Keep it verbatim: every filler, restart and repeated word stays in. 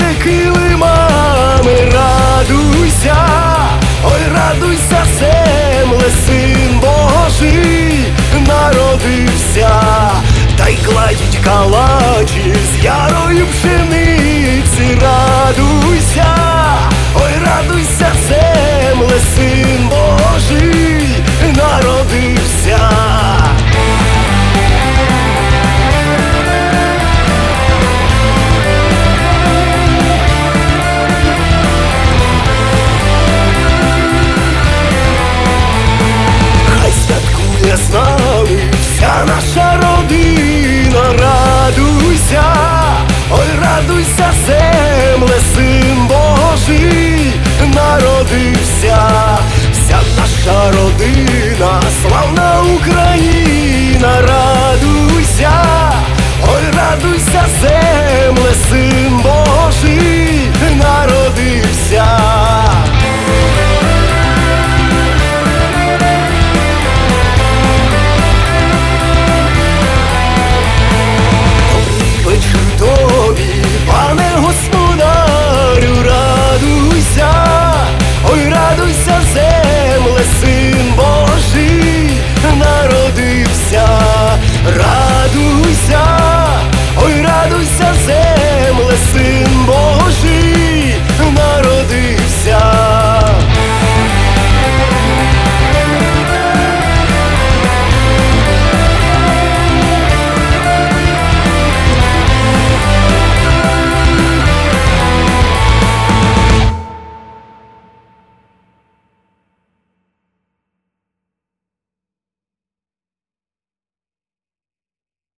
килимами. Радуйся, ой, радуйся, земле, Син Божий народився. Та й кладіть калачі з ярої пшениці. Радуйся, ой, радуйся, земле, Син Божий народився. Хай святкує з нами вся наша родина. Радуйся, ой, радуйся, земле, Син Божий народився. Вся наша родина, славна Україна. Радуйся, ой, радуйся, земле, Син